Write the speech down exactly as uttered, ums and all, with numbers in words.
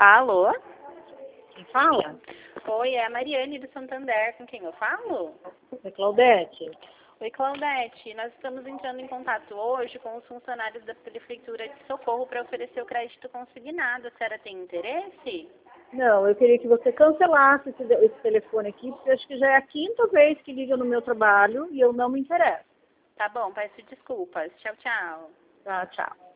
Alô? Quem fala? Oi, é a Mariane do Santander, com quem eu falo? É Claudete. Oi, Claudete. Nós estamos entrando em contato hoje com os funcionários da Prefeitura de Socorro para oferecer o crédito consignado. A senhora tem interesse? Não, eu queria que você cancelasse esse, esse telefone aqui, porque acho que já é a quinta vez que liga no meu trabalho e eu não me interesso. Tá bom, peço desculpas. Tchau, tchau. Tá, tchau.